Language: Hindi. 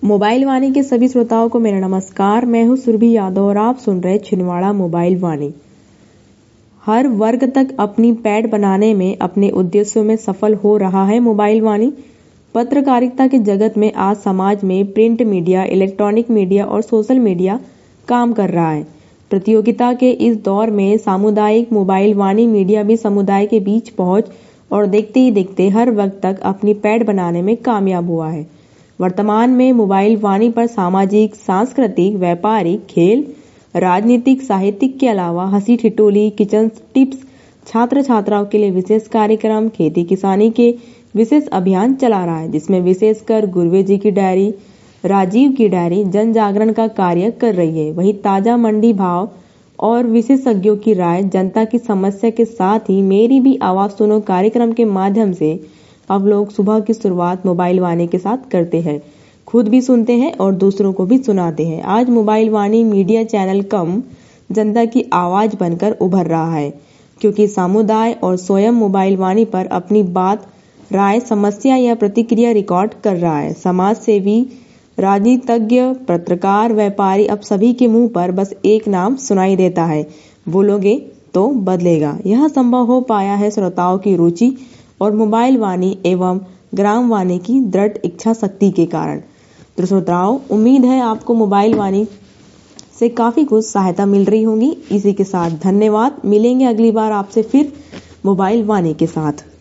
मोबाइल वाणी के सभी श्रोताओं को मेरा नमस्कार। मैं हूं सुरभि यादव और आप सुन रहे छिंदवाड़ा मोबाइल वाणी। हर वर्ग तक अपनी पैठ बनाने में अपने उद्देश्यों में सफल हो रहा है मोबाइल वाणी। पत्रकारिता के जगत में आज समाज में प्रिंट मीडिया, इलेक्ट्रॉनिक मीडिया और सोशल मीडिया काम कर रहा है। प्रतियोगिता के इस दौर में सामुदायिक मोबाइल वाणी मीडिया भी समुदाय के बीच पहुंच और देखते ही देखते हर वर्ग तक अपनी पैठ बनाने में कामयाब हुआ है। वर्तमान में मोबाइल वाणी पर सामाजिक, सांस्कृतिक, व्यापारिक, खेल, राजनीतिक, साहित्यिक के अलावा हंसी ठिठोली, किचन टिप्स, छात्र छात्राओं के लिए विशेष कार्यक्रम, खेती किसानी के विशेष अभियान चला रहा है, जिसमें विशेषकर गुरवे जी की डायरी, राजीव की डायरी जन जागरण का कार्य कर रही है। वहीं ताजा मंडी भाव और विशेषज्ञों की राय, जनता की समस्या के साथ ही मेरी भी आवाज सुनो कार्यक्रम के माध्यम से अब लोग सुबह की शुरुआत मोबाइल वाणी के साथ करते हैं, खुद भी सुनते हैं और दूसरों को भी सुनाते हैं। आज मोबाइल वाणी मीडिया चैनल कम जनता की आवाज बनकर उभर रहा है, क्योंकि समुदाय और स्वयं मोबाइल वाणी पर अपनी बात, राय, समस्या या प्रतिक्रिया रिकॉर्ड कर रहा है। समाज सेवी, राजनीतिज्ञ, पत्रकार, व्यापारी, अब सभी के मुंह पर बस एक नाम सुनाई देता है, बोलोगे तो बदलेगा। यह संभव हो पाया है श्रोताओं की रुचि और मोबाइल वाणी एवं ग्राम वाणी की दृढ़ इच्छा शक्ति के कारण। तो श्रोताओं, उम्मीद है आपको मोबाइल वाणी से काफी कुछ सहायता मिल रही होगी। इसी के साथ धन्यवाद। मिलेंगे अगली बार आपसे फिर मोबाइल वाणी के साथ।